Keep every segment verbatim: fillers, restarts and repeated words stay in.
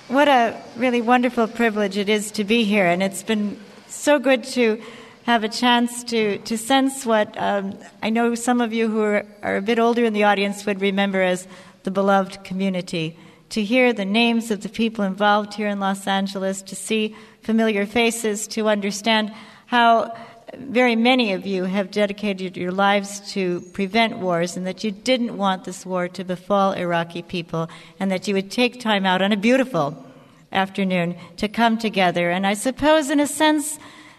what a really wonderful privilege it is to be here, and it's been so good to have a chance to, to sense what um, I know some of you who are, are a bit older in the audience would remember as the beloved community, to hear the names of the people involved here in Los Angeles, to see familiar faces, to understand how very many of you have dedicated your lives to prevent wars, and that you didn't want this war to befall Iraqi people, and that you would take time out on a beautiful afternoon to come together. And I suppose, in a sense,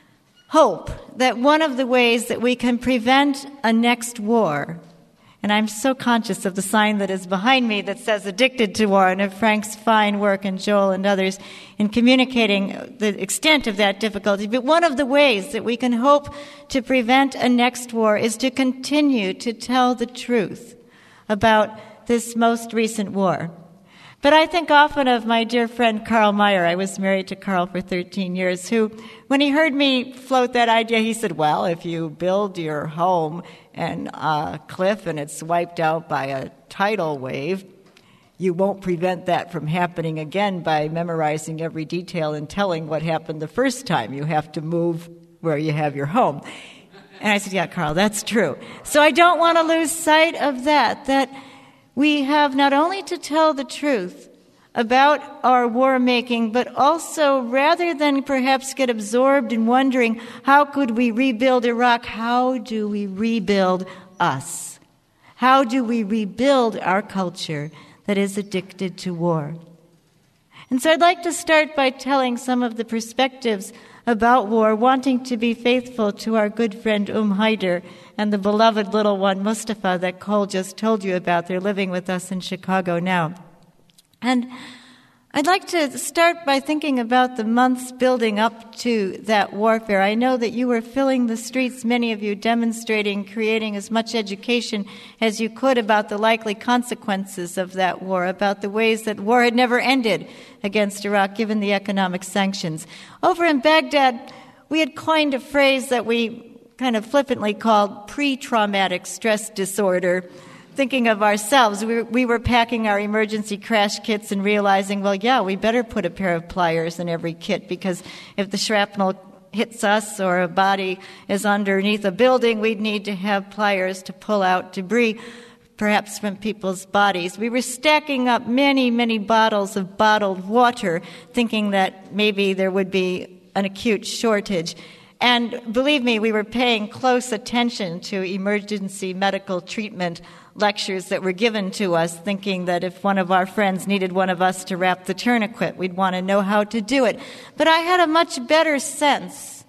hope that one of the ways that we can prevent a next war, and I'm so conscious of the sign that is behind me that says Addicted to War, and of Frank's fine work and Joel and others in communicating the extent of that difficulty. But one of the ways that we can hope to prevent a next war is to continue to tell the truth about this most recent war. But I think often of my dear friend Carl Meyer. I was married to Carl for thirteen years, who, when he heard me float that idea, he said, well, if you build your home in a cliff and it's wiped out by a tidal wave, you won't prevent that from happening again by memorizing every detail and telling what happened the first time. You have to move where you have your home. And I said, yeah, Carl, that's true. So I don't want to lose sight of that, that we have not only to tell the truth about our war making, but also, rather than perhaps get absorbed in wondering how could we rebuild Iraq, how do we rebuild us? How do we rebuild our culture that is addicted to war? And so I'd like to start by telling some of the perspectives about war, wanting to be faithful to our good friend Umm Haider and the beloved little one Mustafa that Cole just told you about. They're living with us in Chicago now. And I'd like to start by thinking about the months building up to that warfare. I know that you were filling the streets, many of you demonstrating, creating as much education as you could about the likely consequences of that war, about the ways that war had never ended against Iraq given the economic sanctions. Over in Baghdad, we had coined a phrase that we kind of flippantly called pre-traumatic stress disorder. Thinking of ourselves, we, we were packing our emergency crash kits and realizing, well, yeah, we better put a pair of pliers in every kit, because if the shrapnel hits us or a body is underneath a building, we'd need to have pliers to pull out debris, perhaps from people's bodies. We were stacking up many, many bottles of bottled water, thinking that maybe there would be an acute shortage. And believe me, we were paying close attention to emergency medical treatment lectures that were given to us, thinking that if one of our friends needed one of us to wrap the tourniquet, we'd want to know how to do it. But I had a much better sense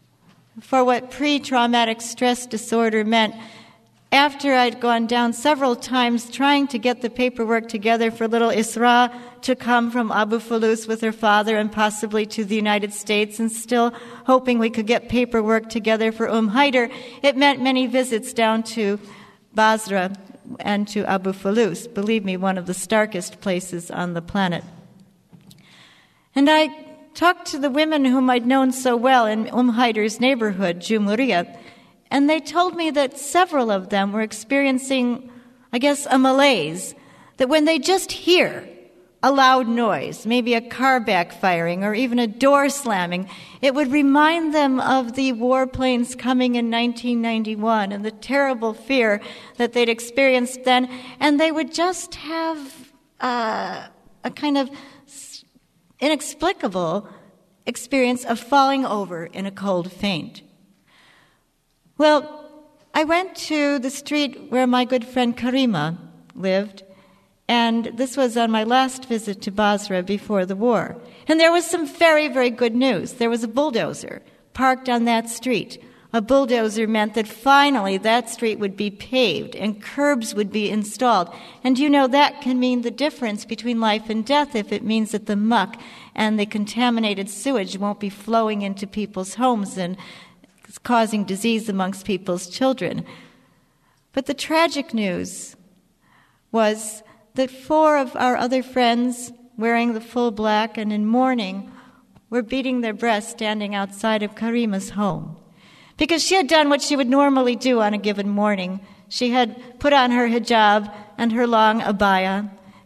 for what pre-traumatic stress disorder meant after I'd gone down several times trying to get the paperwork together for little Isra to come from Abu Fulus with her father and possibly to the United States, and still hoping we could get paperwork together for Umm Haider. It meant many visits down to Basra and to Abu Fulus, believe me, one of the starkest places on the planet. And I talked to the women whom I'd known so well in Umm Haider's neighborhood, Jumhuriyah, and they told me that several of them were experiencing, I guess, a malaise, that when they just hear a loud noise, maybe a car backfiring or even a door slamming, it would remind them of the warplanes coming in nineteen ninety-one and the terrible fear that they'd experienced then, and they would just have uh, a kind of inexplicable experience of falling over in a cold faint. Well, I went to the street where my good friend Karima lived, and this was on my last visit to Basra before the war. And there was some very, very good news. There was a bulldozer parked on that street. A bulldozer meant that finally that street would be paved and curbs would be installed. And you know, that can mean the difference between life and death if it means that the muck and the contaminated sewage won't be flowing into people's homes and causing disease amongst people's children. But the tragic news was that four of our other friends, wearing the full black and in mourning, were beating their breasts standing outside of Karima's home. Because she had done what she would normally do on a given morning. She had put on her hijab and her long abaya.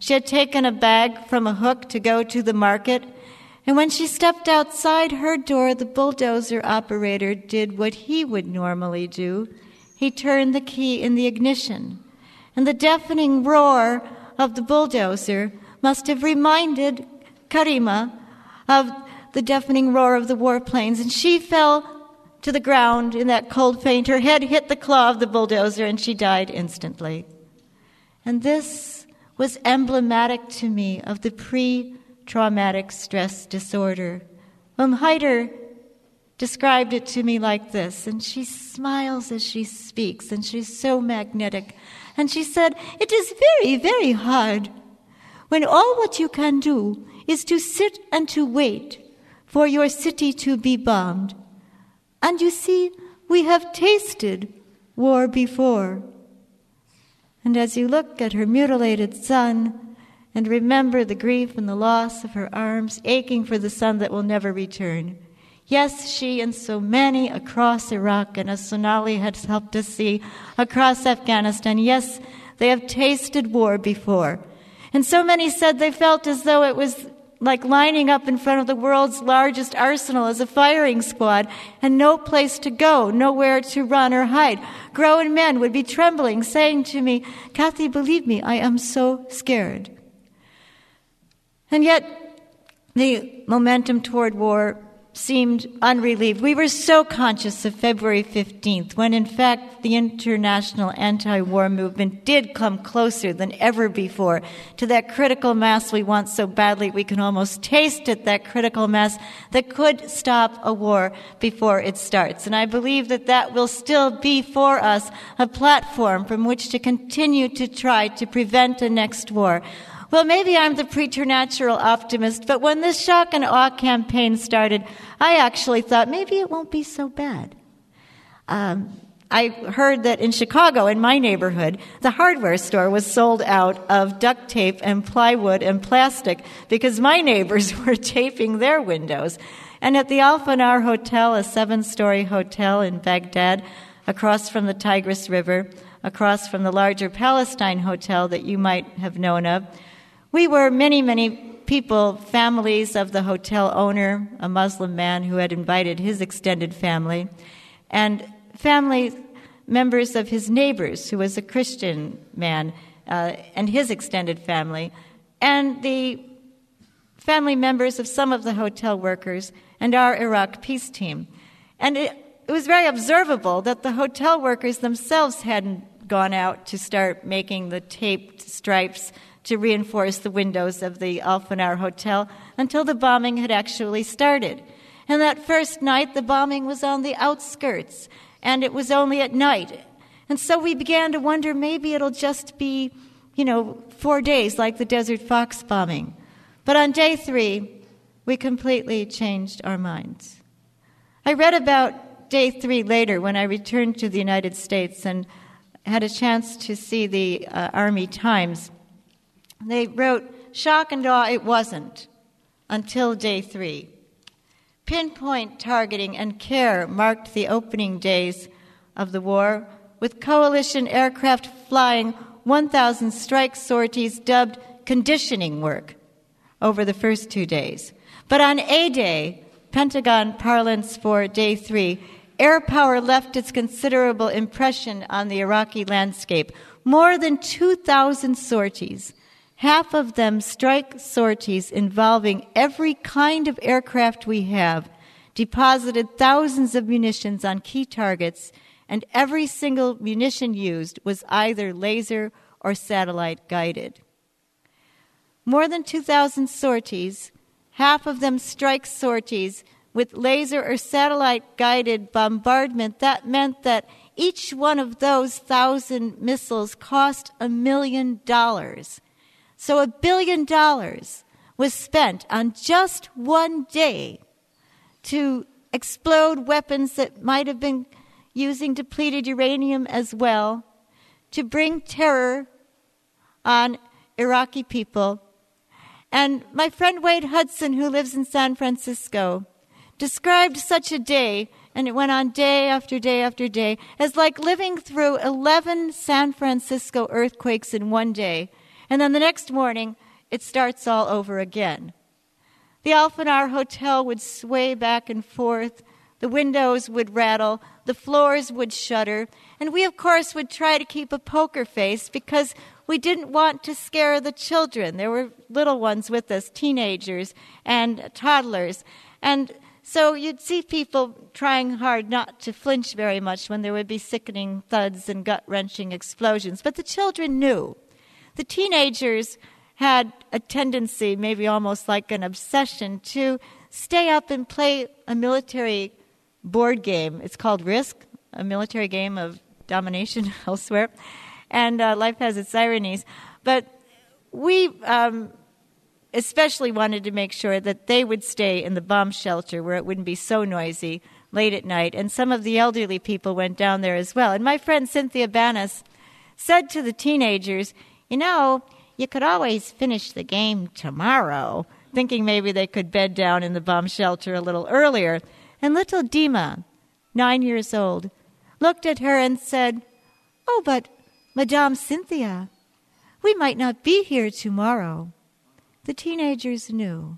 She had taken a bag from a hook to go to the market, and when she stepped outside her door, the bulldozer operator did what he would normally do. He turned the key in the ignition, and the deafening roar of the bulldozer must have reminded Karima of the deafening roar of the warplanes, and she fell to the ground in that cold faint. Her head hit the claw of the bulldozer, and she died instantly. And this was emblematic to me of the pre-traumatic stress disorder. Um, Heider described it to me like this, and she smiles as she speaks, and she's so magnetic. And she said, "It is very, very hard when all what you can do is to sit and to wait for your city to be bombed. And you see, we have tasted war before." And as you look at her mutilated son and remember the grief and the loss of her arms, aching for the son that will never return, yes, she and so many across Iraq, and as Sonali has helped us see, across Afghanistan, yes, they have tasted war before. And so many said they felt as though it was like lining up in front of the world's largest arsenal as a firing squad, and no place to go, nowhere to run or hide. Grown men would be trembling, saying to me, "Kathy, believe me, I am so scared." And yet, the momentum toward war seemed unrelieved. We were so conscious of February fifteenth, when in fact the international anti-war movement did come closer than ever before to that critical mass we want so badly. We can almost taste it, that critical mass that could stop a war before it starts. And I believe that that will still be for us a platform from which to continue to try to prevent a next war. Well, maybe I'm the preternatural optimist, but when this shock and awe campaign started, I actually thought maybe it won't be so bad. Um, I heard that in Chicago, in my neighborhood, the hardware store was sold out of duct tape and plywood and plastic because my neighbors were taping their windows. And at the Al-Fanar Hotel, a seven-story hotel in Baghdad, across from the Tigris River, across from the larger Palestine Hotel that you might have known of, we were many, many people, families of the hotel owner, a Muslim man who had invited his extended family, and family members of his neighbors, who was a Christian man, uh, and his extended family, and the family members of some of the hotel workers and our Iraq peace team. And it, it was very observable that the hotel workers themselves hadn't gone out to start making the taped stripes to reinforce the windows of the Al-Fanar Hotel until the bombing had actually started. And that first night, the bombing was on the outskirts, and it was only at night. And so we began to wonder, maybe it'll just be, you know, four days like the Desert Fox bombing. But on day three, we completely changed our minds. I read about day three later when I returned to the United States and had a chance to see the uh, Army Times. They wrote, "Shock and awe it wasn't until day three. Pinpoint targeting and care marked the opening days of the war, with coalition aircraft flying one thousand strike sorties dubbed conditioning work over the first two days. But on A-Day, Pentagon parlance for day three, air power left its considerable impression on the Iraqi landscape. More than two thousand sorties, half of them strike sorties involving every kind of aircraft we have, deposited thousands of munitions on key targets, and every single munition used was either laser or satellite guided. More than two thousand sorties, half of them strike sorties with laser or satellite guided bombardment. That meant that each one of those thousand missiles cost a million dollars. So a billion dollars was spent on just one day to explode weapons that might have been using depleted uranium as well, to bring terror on Iraqi people. And my friend Wade Hudson, who lives in San Francisco, described such a day, and it went on day after day after day, as like living through eleven San Francisco earthquakes in one day. And then the next morning, it starts all over again. The Alphenar Hotel would sway back and forth. The windows would rattle. The floors would shudder. And we, of course, would try to keep a poker face because we didn't want to scare the children. There were little ones with us, teenagers and toddlers. And so you'd see people trying hard not to flinch very much when there would be sickening thuds and gut-wrenching explosions. But the children knew. The teenagers had a tendency, maybe almost like an obsession, to stay up and play a military board game. It's called Risk, a military game of domination elsewhere. And uh, life has its ironies. But we um, especially wanted to make sure that they would stay in the bomb shelter where it wouldn't be so noisy late at night. And some of the elderly people went down there as well. And my friend Cynthia Banas said to the teenagers, you know, you could always finish the game tomorrow, thinking maybe they could bed down in the bomb shelter a little earlier. And little Dima, nine years old, looked at her and said, oh, but Madame Cynthia, we might not be here tomorrow. The teenagers knew.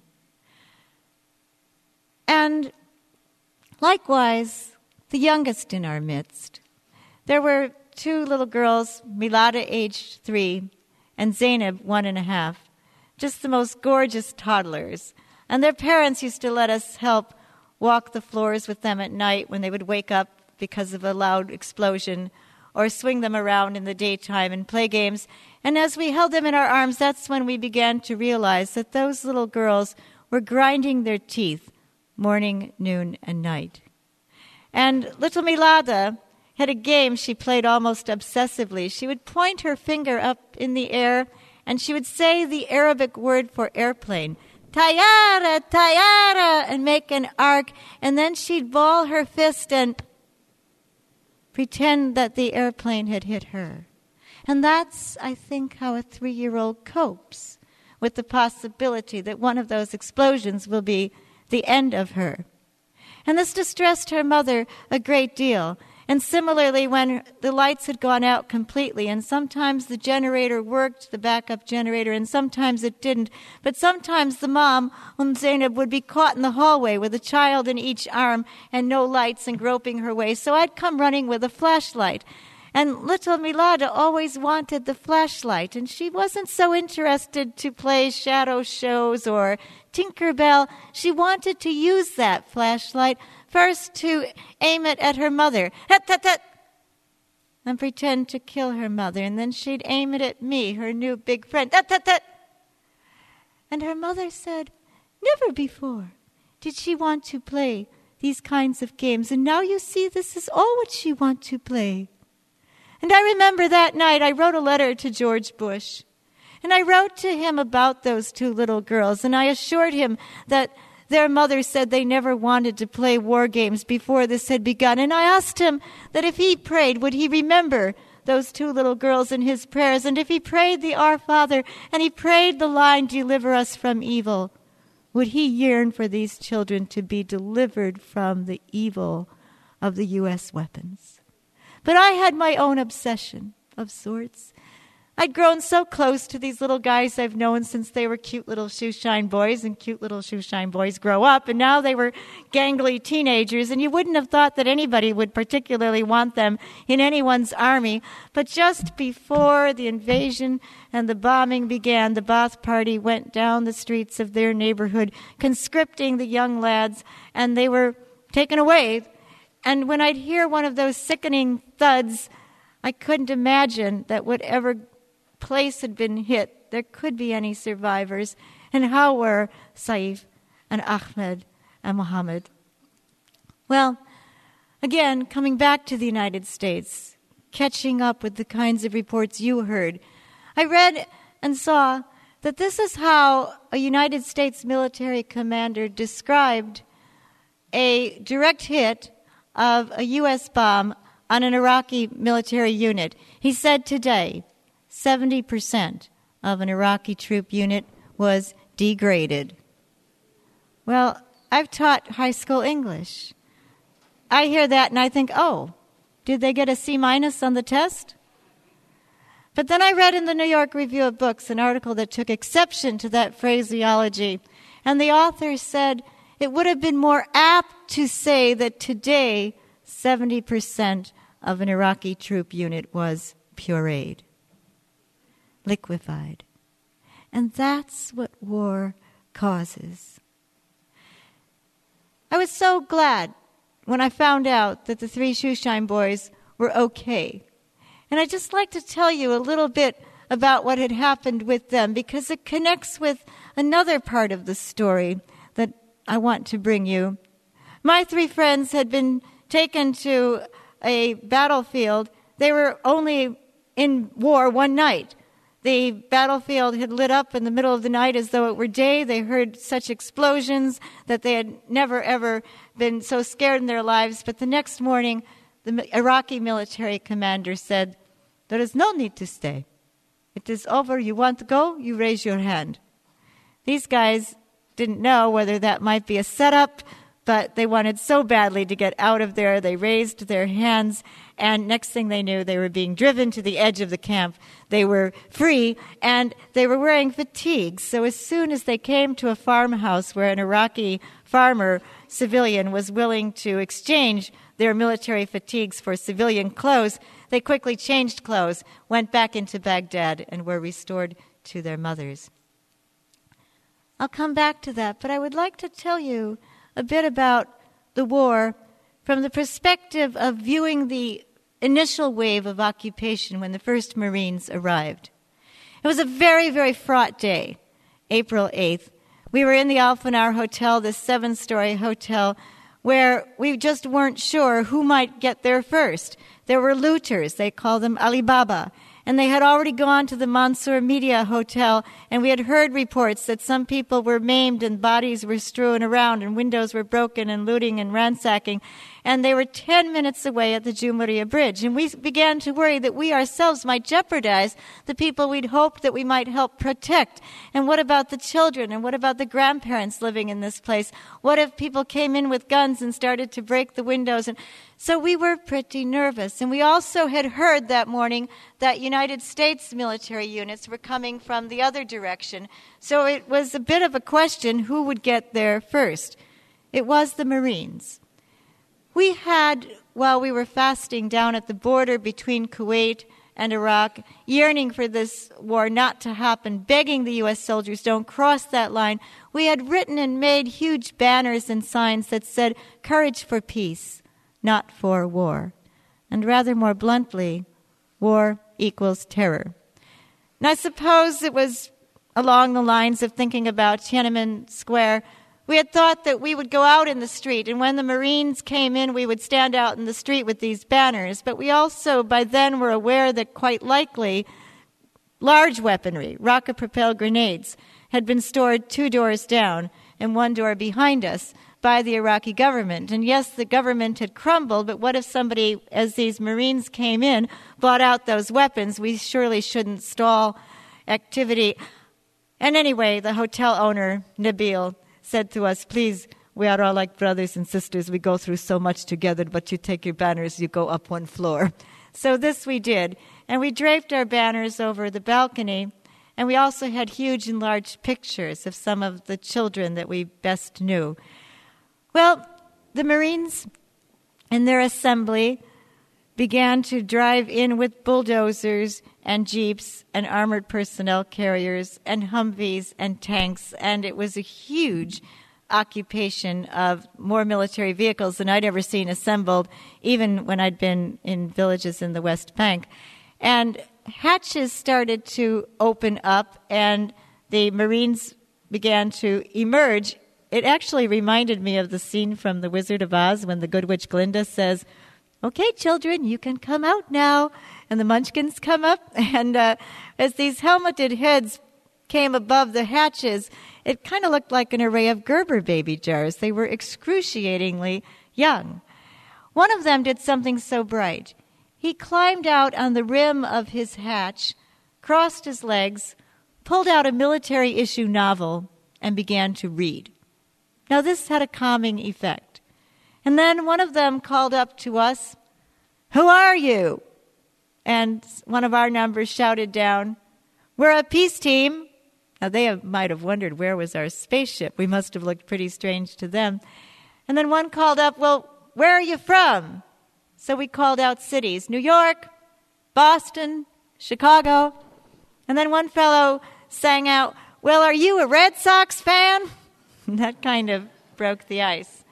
And likewise, the youngest in our midst. There were two little girls, Milada, aged three, and Zainab, one and a half, just the most gorgeous toddlers. And their parents used to let us help walk the floors with them at night when they would wake up because of a loud explosion, or swing them around in the daytime and play games. And as we held them in our arms, that's when we began to realize that those little girls were grinding their teeth morning, noon, and night. And little Milada had a game she played almost obsessively. She would point her finger up in the air, and she would say the Arabic word for airplane, Tayara, Tayara, and make an arc, and then she'd ball her fist and pretend that the airplane had hit her. And that's, I think, how a three-year-old copes with the possibility that one of those explosions will be the end of her. And this distressed her mother a great deal. And similarly, when the lights had gone out completely, and sometimes the generator worked, the backup generator, and sometimes it didn't. But sometimes the mom, Umm Zainab, would be caught in the hallway with a child in each arm and no lights and groping her way. So I'd come running with a flashlight. And little Milada always wanted the flashlight, and she wasn't so interested to play shadow shows or Tinkerbell. She wanted to use that flashlight first to aim it at her mother, and pretend to kill her mother, and then she'd aim it at me, her new big friend. And her mother said, never before did she want to play these kinds of games, and now you see this is all what she wants to play. And I remember that night I wrote a letter to George Bush, and I wrote to him about those two little girls, and I assured him that their mother said they never wanted to play war games before this had begun. And I asked him that if he prayed, would he remember those two little girls in his prayers? And if he prayed the Our Father, and he prayed the line, deliver us from evil, would he yearn for these children to be delivered from the evil of the U S weapons? But I had my own obsession of sorts. I'd grown so close to these little guys I've known since they were cute little shoeshine boys, and cute little shoeshine boys grow up, and now they were gangly teenagers, and you wouldn't have thought that anybody would particularly want them in anyone's army. But just before the invasion and the bombing began, the Ba'ath Party went down the streets of their neighborhood, conscripting the young lads, and they were taken away. And when I'd hear one of those sickening thuds, I couldn't imagine that whatever place had been hit, there could be any survivors. And how were Saif and Ahmed and Mohammed? Well, again, coming back to the United States, catching up with the kinds of reports you heard, I read and saw that this is how a United States military commander described a direct hit of a U S bomb on an Iraqi military unit. He said today, seventy percent of an Iraqi troop unit was degraded. Well, I've taught high school English. I hear that and I think, oh, did they get a C minus on the test? But then I read in the New York Review of Books an article that took exception to that phraseology, and the author said it would have been more apt to say that today seventy percent of an Iraqi troop unit was pureed, liquefied. And that's what war causes. I was so glad when I found out that the three Shoeshine boys were okay. And I'd just like to tell you a little bit about what had happened with them, because it connects with another part of the story that I want to bring you. My three friends had been taken to a battlefield. They were only in war one night. The battlefield had lit up in the middle of the night as though it were day. They heard such explosions that they had never, ever been so scared in their lives. But the next morning, the Iraqi military commander said, "There is no need to stay. It is over. You want to go? You raise your hand." These guys didn't know whether that might be a setup, but they wanted so badly to get out of there. They raised their hands, and next thing they knew, they were being driven to the edge of the camp. They were free, and they were wearing fatigues. So as soon as they came to a farmhouse where an Iraqi farmer, civilian, was willing to exchange their military fatigues for civilian clothes, they quickly changed clothes, went back into Baghdad, and were restored to their mothers. I'll come back to that, but I would like to tell you a bit about the war from the perspective of viewing the initial wave of occupation when the first Marines arrived. It was a very, very fraught day, April eighth. We were in the Alfanar Hotel, this seven-story hotel, where we just weren't sure who might get there first. There were looters, they called them Alibaba, and they had already gone to the Mansour Media Hotel, and we had heard reports that some people were maimed and bodies were strewn around and windows were broken and looting and ransacking. And they were ten minutes away at the Jumariya Bridge. And we began to worry that we ourselves might jeopardize the people we'd hoped that we might help protect. And what about the children? And what about the grandparents living in this place? What if people came in with guns and started to break the windows? And so we were pretty nervous. And we also had heard that morning that United States military units were coming from the other direction. So it was a bit of a question who would get there first. It was the Marines. We had, while we were fasting down at the border between Kuwait and Iraq, yearning for this war not to happen, begging the U S soldiers, don't cross that line, we had written and made huge banners and signs that said, "Courage for peace, not for war." And rather more bluntly, war equals terror. And I suppose it was along the lines of thinking about Tiananmen Square. We had thought that we would go out in the street, and when the Marines came in, we would stand out in the street with these banners. But we also, by then, were aware that quite likely large weaponry, rocket-propelled grenades, had been stored two doors down and one door behind us by the Iraqi government. And yes, the government had crumbled, but what if somebody, as these Marines came in, brought out those weapons? We surely shouldn't stall activity. And anyway, the hotel owner, Nabil, said to us, "Please, we are all like brothers and sisters. We go through so much together, but you take your banners, you go up one floor." So this we did. And we draped our banners over the balcony. And we also had huge enlarged pictures of some of the children that we best knew. Well, the Marines in their assembly began to drive in with bulldozers and jeeps and armored personnel carriers and Humvees and tanks, and it was a huge occupation of more military vehicles than I'd ever seen assembled, even when I'd been in villages in the West Bank. And hatches started to open up, and the Marines began to emerge. It actually reminded me of the scene from The Wizard of Oz when the Good Witch Glinda says, "Okay, children, you can come out now." And the munchkins come up, and uh, as these helmeted heads came above the hatches, it kind of looked like an array of Gerber baby jars. They were excruciatingly young. One of them did something so bright. He climbed out on the rim of his hatch, crossed his legs, pulled out a military-issue novel, and began to read. Now, this had a calming effect. And then one of them called up to us, "Who are you?" and one of our numbers shouted down, "We're a peace team." Now, they have, might have wondered where was our spaceship. We must have looked pretty strange to them. And then one called up, "Well, where are you from?" So we called out cities, New York, Boston, Chicago. And then one fellow sang out, "Well, are you a Red Sox fan?" That kind of broke the ice.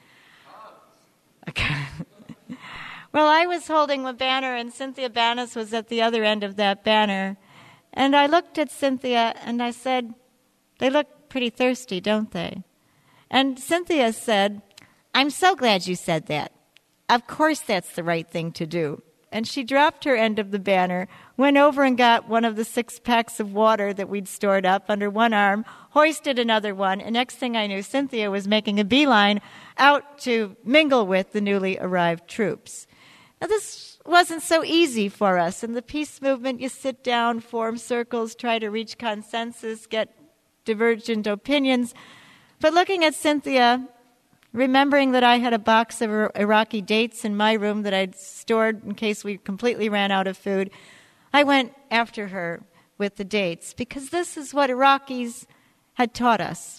Okay. Well, I was holding the banner, and Cynthia Banas was at the other end of that banner. And I looked at Cynthia, and I said, "They look pretty thirsty, don't they?" And Cynthia said, "I'm so glad you said that. Of course that's the right thing to do." And she dropped her end of the banner, went over and got one of the six packs of water that we'd stored up under one arm, hoisted another one, and next thing I knew, Cynthia was making a beeline out to mingle with the newly arrived troops. Now, this wasn't so easy for us. In the peace movement, you sit down, form circles, try to reach consensus, get divergent opinions. But looking at Cynthia, remembering that I had a box of Iraqi dates in my room that I'd stored in case we completely ran out of food, I went after her with the dates, because this is what Iraqis had taught us: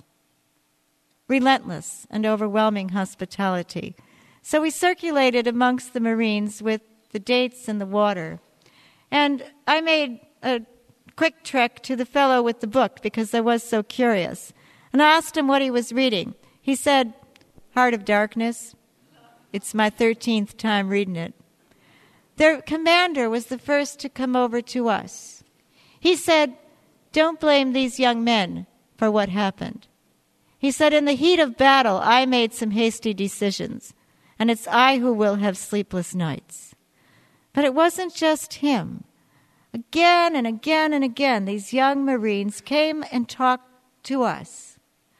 relentless and overwhelming hospitality. So we circulated amongst the Marines with the dates and the water. And I made a quick trek to the fellow with the book because I was so curious. And I asked him what he was reading. He said, "Heart of Darkness." It's my thirteenth time reading it. Their commander was the first to come over to us. He said, "Don't blame these young men for what happened." He said, "In the heat of battle, I made some hasty decisions, and it's I who will have sleepless nights." But it wasn't just him. Again and again and again, these young Marines came and talked to us.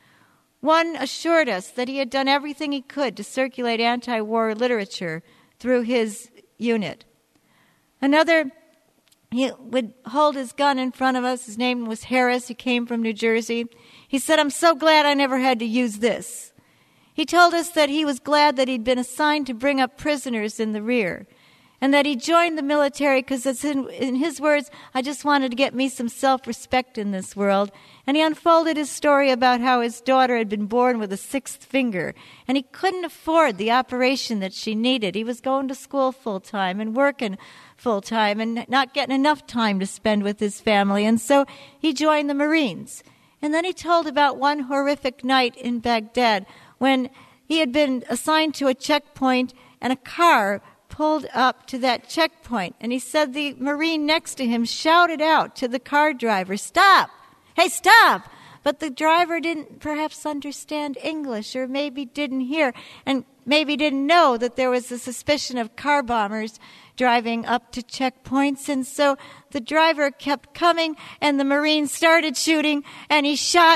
One assured us that he had done everything he could to circulate anti-war literature through his unit. Another, he would hold his gun in front of us. His name was Harris. He came from New Jersey. He said, "I'm so glad I never had to use this." He told us that he was glad that he'd been assigned to bring up prisoners in the rear, and that he joined the military because, in, in his words, "I just wanted to get me some self-respect in this world." And he unfolded his story about how his daughter had been born with a sixth finger, and he couldn't afford the operation that she needed. He was going to school full-time and working full-time and not getting enough time to spend with his family, and so he joined the Marines. And then he told about one horrific night in Baghdad when he had been assigned to a checkpoint and a car pulled up to that checkpoint. And he said the Marine next to him shouted out to the car driver, "Stop! Hey, stop!" But the driver didn't perhaps understand English, or maybe didn't hear, and maybe didn't know that there was a suspicion of car bombers driving up to checkpoints. And so the driver kept coming, and the Marine started shooting, and he shot,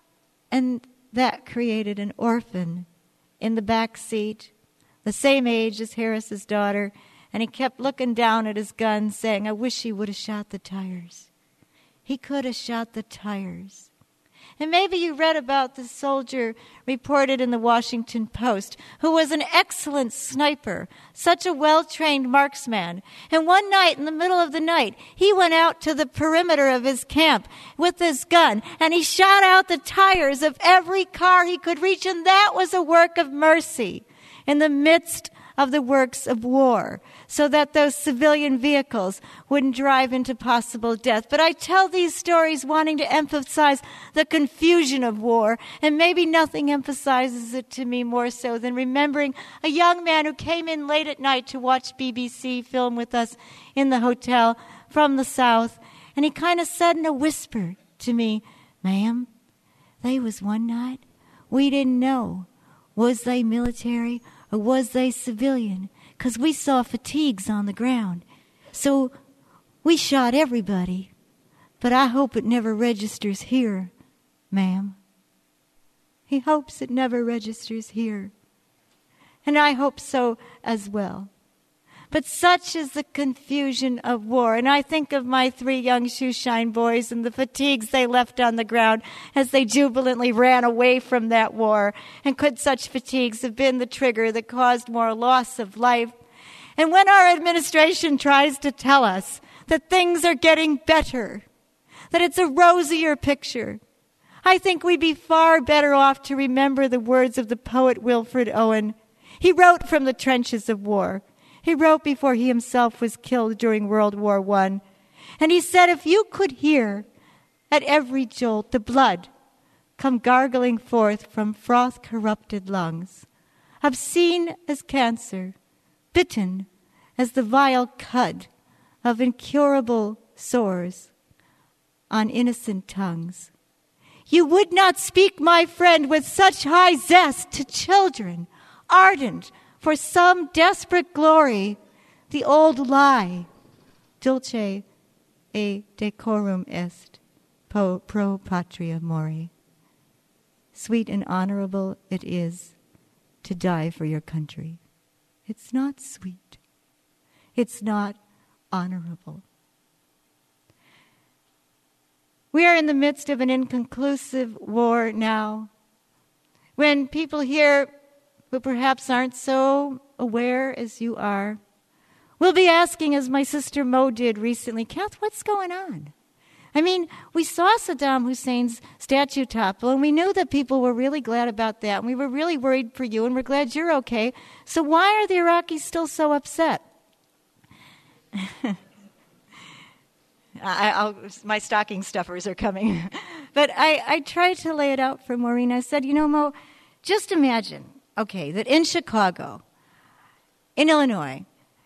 and that created an orphan in the back seat, the same age as Harris's daughter, and he kept looking down at his gun saying, "I wish he would have shot the tires. He could have shot the tires." And maybe you read about the soldier reported in the Washington Post who was an excellent sniper, such a well-trained marksman. And one night, in the middle of the night, he went out to the perimeter of his camp with his gun, and he shot out the tires of every car he could reach, and that was a work of mercy in the midst of the works of war, so that those civilian vehicles wouldn't drive into possible death. But I tell these stories wanting to emphasize the confusion of war, and maybe nothing emphasizes it to me more so than remembering a young man who came in late at night to watch B B C film with us in the hotel from the South, and he kind of said in a whisper to me, "Ma'am, they was one night we didn't know, was they military or was they civilian? Because we saw fatigues on the ground. So we shot everybody. But I hope it never registers here, ma'am." He hopes it never registers here. And I hope so as well. But such is the confusion of war. And I think of my three young shoeshine boys and the fatigues they left on the ground as they jubilantly ran away from that war. And could such fatigues have been the trigger that caused more loss of life? And when our administration tries to tell us that things are getting better, that it's a rosier picture, I think we'd be far better off to remember the words of the poet Wilfred Owen. He wrote from the trenches of war. He wrote before he himself was killed during World War One. And he said, if you could hear at every jolt the blood come gargling forth from froth-corrupted lungs, obscene as cancer, bitten as the vile cud of incurable sores on innocent tongues, you would not speak, my friend, with such high zest to children, ardent for some desperate glory, the old lie, dulce e decorum est, pro patria mori. Sweet and honorable it is to die for your country. It's not sweet. It's not honorable. We are in the midst of an inconclusive war now. When people here who perhaps aren't so aware as you are will be asking, as my sister Mo did recently, Kath, what's going on? I mean, we saw Saddam Hussein's statue topple, and we knew that people were really glad about that, and we were really worried for you, and we're glad you're okay. So why are the Iraqis still so upset? I, I'll, my stocking stuffers are coming. But I, I tried to lay it out for Maureen. I said, you know, Mo, just imagine, okay, that in Chicago, in Illinois,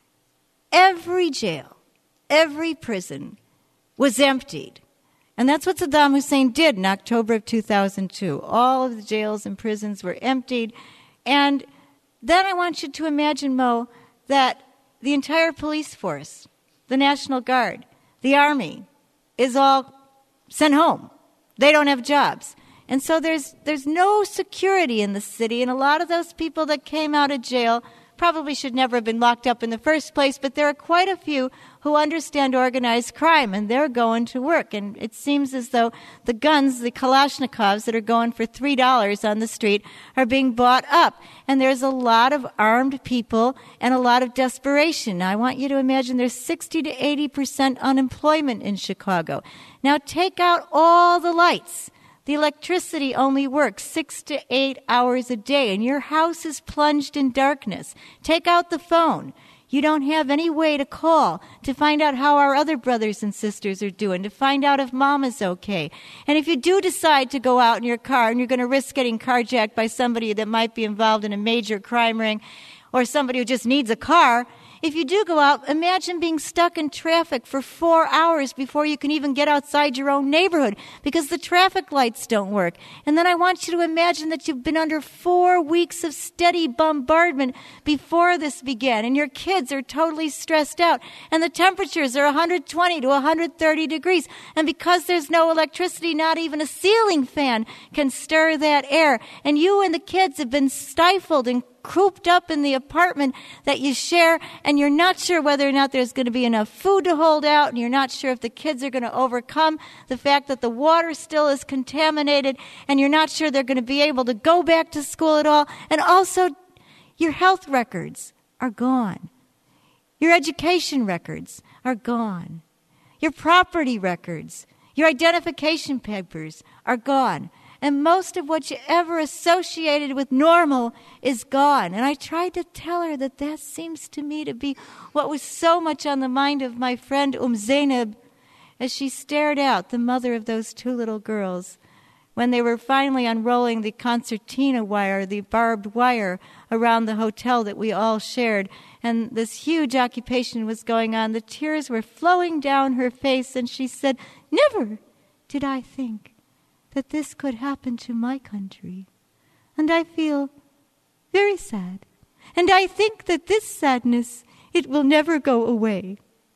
every jail, every prison was emptied. And that's what Saddam Hussein did in October of two thousand two. All of the jails and prisons were emptied. And then I want you to imagine, Mo, that the entire police force, the National Guard, the Army, is all sent home. They don't have jobs. And so there's there's no security in the city. And a lot of those people that came out of jail probably should never have been locked up in the first place, but there are quite a few who understand organized crime, and they're going to work. And it seems as though the guns, the Kalashnikovs that are going for three dollars on the street, are being bought up. And there's a lot of armed people and a lot of desperation. Now, I want you to imagine there's sixty to eighty percent unemployment in Chicago. Now, take out all the lights. The electricity only works six to eight hours a day, and your house is plunged in darkness. Take out the phone. You don't have any way to call to find out how our other brothers and sisters are doing, to find out if mom is okay. And if you do decide to go out in your car and you're going to risk getting carjacked by somebody that might be involved in a major crime ring or somebody who just needs a car, if you do go out, imagine being stuck in traffic for four hours before you can even get outside your own neighborhood because the traffic lights don't work. And then I want you to imagine that you've been under four weeks of steady bombardment before this began, and your kids are totally stressed out, and the temperatures are one hundred twenty to one hundred thirty degrees. And because there's no electricity, not even a ceiling fan can stir that air. And you and the kids have been stifled and cooped up in the apartment that you share, and you're not sure whether or not there's going to be enough food to hold out, and you're not sure if the kids are going to overcome the fact that the water still is contaminated, and you're not sure they're going to be able to go back to school at all. And also, your health records are gone. Your education records are gone. Your property records, your identification papers are gone. And most of what you ever associated with normal is gone. And I tried to tell her that that seems to me to be what was so much on the mind of my friend Umm Zainab as she stared out, the mother of those two little girls, when they were finally unrolling the concertina wire, the barbed wire around the hotel that we all shared. And this huge occupation was going on. The tears were flowing down her face, and she said, "Never did I think that this could happen to my country. And I feel very sad. And I think that this sadness, it will never go away."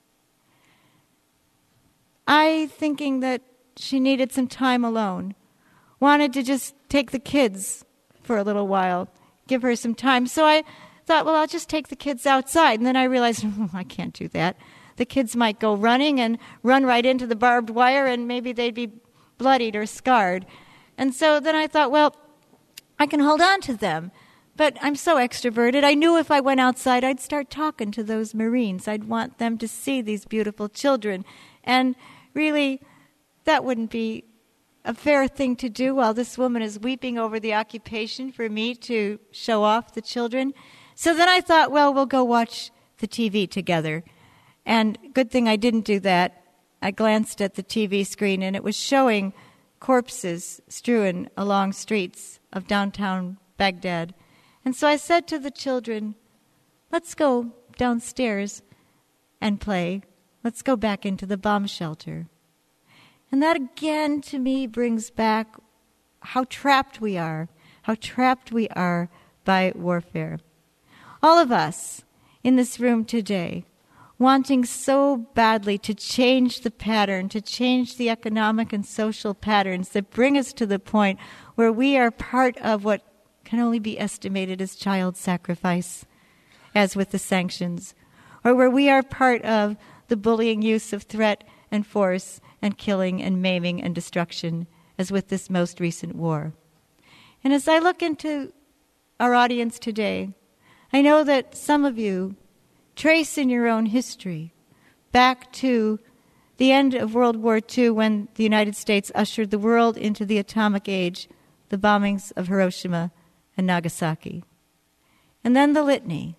I, thinking that she needed some time alone, wanted to just take the kids for a little while, give her some time. So I thought, well, I'll just take the kids outside. And then I realized, oh, I can't do that. The kids might go running and run right into the barbed wire, and maybe they'd be bloodied or scarred. And so then I thought, well, I can hold on to them. But I'm so extroverted. I knew if I went outside, I'd start talking to those Marines. I'd want them to see these beautiful children. And really, that wouldn't be a fair thing to do while this woman is weeping over the occupation for me to show off the children. So then I thought, well, we'll go watch the T V together. And good thing I didn't do that. I glanced at the T V screen, and it was showing corpses strewn along streets of downtown Baghdad. And so I said to the children, let's go downstairs and play. Let's go back into the bomb shelter. And that again to me brings back how trapped we are, how trapped we are by warfare. All of us in this room today, wanting so badly to change the pattern, to change the economic and social patterns that bring us to the point where we are part of what can only be estimated as child sacrifice, as with the sanctions, or where we are part of the bullying use of threat and force and killing and maiming and destruction, as with this most recent war. And as I look into our audience today, I know that some of you trace in your own history back to the end of World War Two when the United States ushered the world into the atomic age, the bombings of Hiroshima and Nagasaki. And then the litany: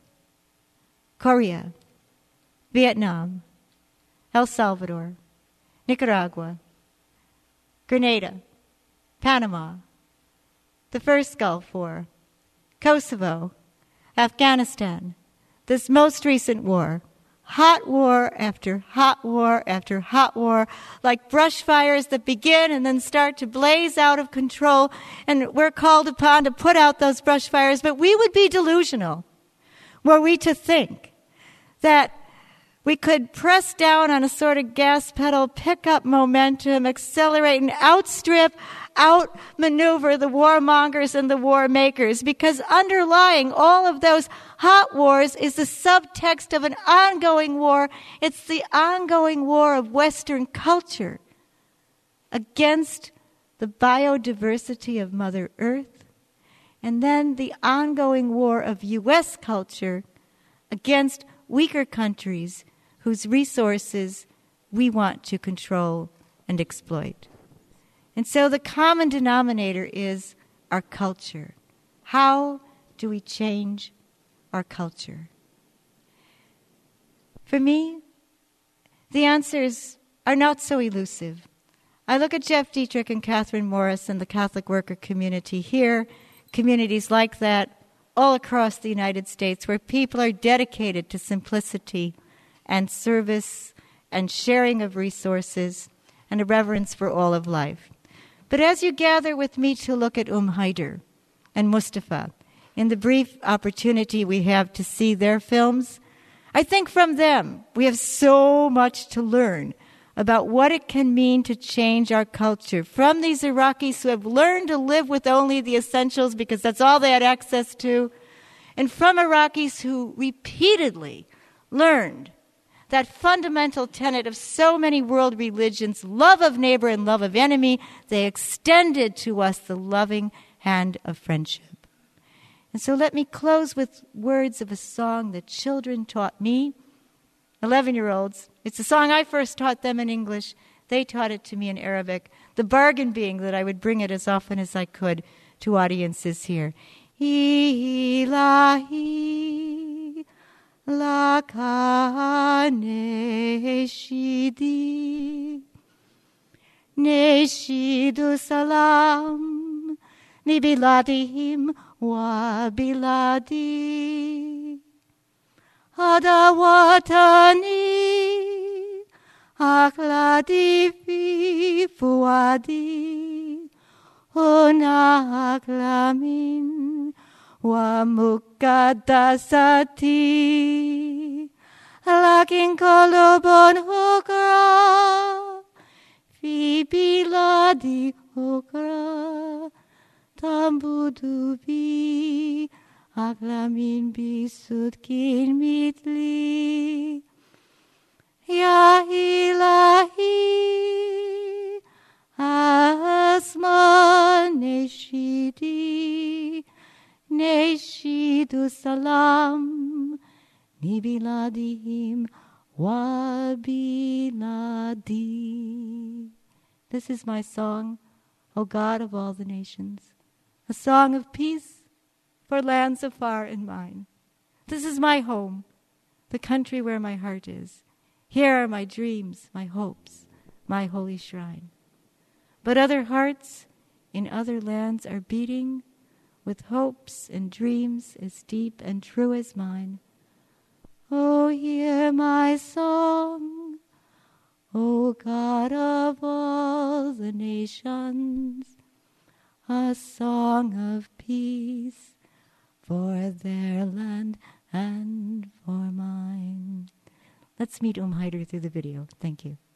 Korea, Vietnam, El Salvador, Nicaragua, Grenada, Panama, the first Gulf War, Kosovo, Afghanistan, this most recent war, hot war after hot war after hot war, like brush fires that begin and then start to blaze out of control, and we're called upon to put out those brush fires. But we would be delusional were we to think that we could press down on a sort of gas pedal, pick up momentum, accelerate, and outstrip, outmaneuver the warmongers and the war makers, because underlying all of those hot wars is the subtext of an ongoing war. It's the ongoing war of Western culture against the biodiversity of Mother Earth, and then the ongoing war of U S culture against weaker countries whose resources we want to control and exploit. And so the common denominator is our culture. How do we change our culture? For me, the answers are not so elusive. I look at Jeff Dietrich and Catherine Morris and the Catholic worker community here, communities like that all across the United States, where people are dedicated to simplicity and service and sharing of resources and a reverence for all of life. But as you gather with me to look at Umm Haider and Mustafa, in the brief opportunity we have to see their films, I think from them we have so much to learn about what it can mean to change our culture. From these Iraqis who have learned to live with only the essentials because that's all they had access to, and from Iraqis who repeatedly learned that fundamental tenet of so many world religions, love of neighbor and love of enemy, they extended to us the loving hand of friendship. And so let me close with words of a song that children taught me, eleven-year-olds. It's a song I first taught them in English. They taught it to me in Arabic, the bargain being that I would bring it as often as I could to audiences here. Ilahi laka neshidi, neshidu salam, ni biladihim wa biladi. Hada watani, akladi fi fuadi, huna aklamin wa mukaddasati, lakin kolobon hukra, fi biladi hukra, tambudu bi, aklamin bisudkin mitli. Ya ilahi, asma neshidi, Neshidu salam, Nibiladim wabiladi. This is my song, O God of all the nations, a song of peace for lands afar and mine. This is my home, the country where my heart is. Here are my dreams, my hopes, my holy shrine. But other hearts in other lands are beating with hopes and dreams as deep and true as mine. Oh, hear my song, O God of all the nations, a song of peace for their land and for mine. Let's meet Um Haider through the video. Thank you.